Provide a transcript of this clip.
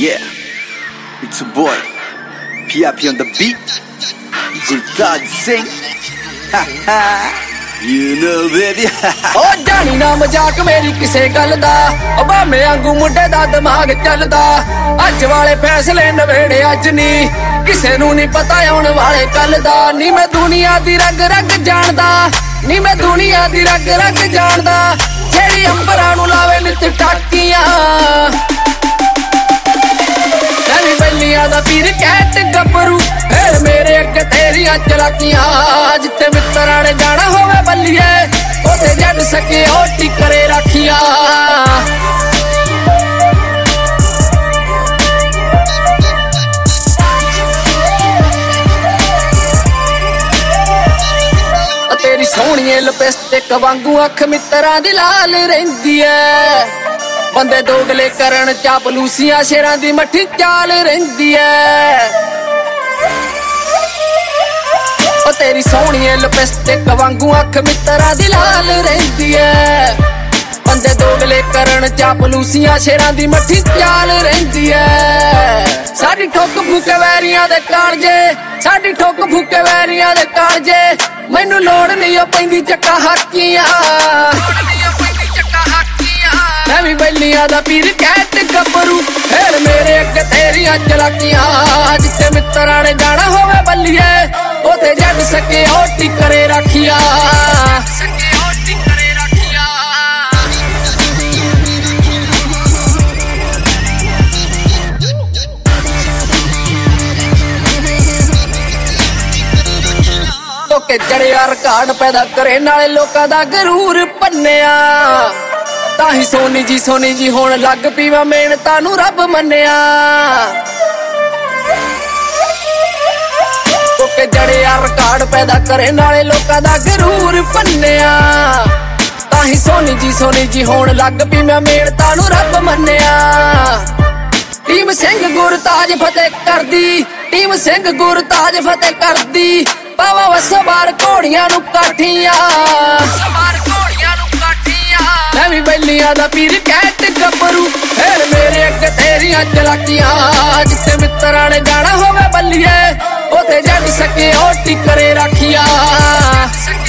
Yeah, it's a boy, PIP on the beat, Gurtaj Singh, you know baby. ओ जानी ना मजाक मेरी किसे गल दा, ओबामे आंगू मुंडे दा दिमाग चलदा। अज वाले फैसले नवेड़े अज नी, किसे नू नहीं पता आउण वाले कल दा। नी मैं दुनिया दी रग रग जानदा, नी मैं दुनिया दी रग रग जानदा। जेड़ी अंबरां नू लावे नित टाकियां, तेरी बल्लियां दा पीर कैट गबरू, फिर मेरे अगे तेरियां चलाकियां। जिते मित्तरां ने जाना होवे बल्लिए, ओते जड सके ओटी करे राखियां। तेरी सोहणीए लिपस्टिक वांगू अख मित्तरां दी लाल रहिंदी ऐ। बंदे दोगले करन चापलूसियां शेरां दी मट्ठी चाल रहिंदी ऐ। ओ तेरी सोहणीए लिपस्टिक वांगू अख मित्तरां दी लाल रहिंदी ऐ। बंदे दोगले करन चापलूसियां शेरां दी मट्ठी चाल रहिंदी ऐ। साडी ठोक फूके वैरियां दे कालजे, साडी ठोक फूके वैरियां दे कालजे। मैनू लोड़ नहीं ओ पैंदी चक्का हाकियां, मैं भी बल्लियां दा पीर कैट गबरू, फिर मेरे अगे तेरियां चलाकियां। जिते मित्तरां ने जाना होवे बल्लिए, ओते जड सके ओटी करे राखियां। जड़िया रिकार्ड पैदा करे नाले लोकां दा गरूर भन्निया। ताही सोनी जी होण लग पीवा मेहनतां नू रब मन्निया। ओके जड़िया रिकार्ड पैदा करे नाले लोकां दा गरूर भन्निया। ताही सोनी जी होण लग पीवा मेहनतां नू रब मन्निया। टीम सिंह गुरताज फतेह करदी, टीम सिंह गुरताज फतेह करदी। पावा वसो बार घोड़ियां नू काठियां, मैं भी बल्लियां दा पीर कैट गबरू, फिर मेरे अगे तेरियां चलाकियां। जिते मित्तरां ने जाना होवे बल्लिए, ओते जड सके ओटी करे राखियां।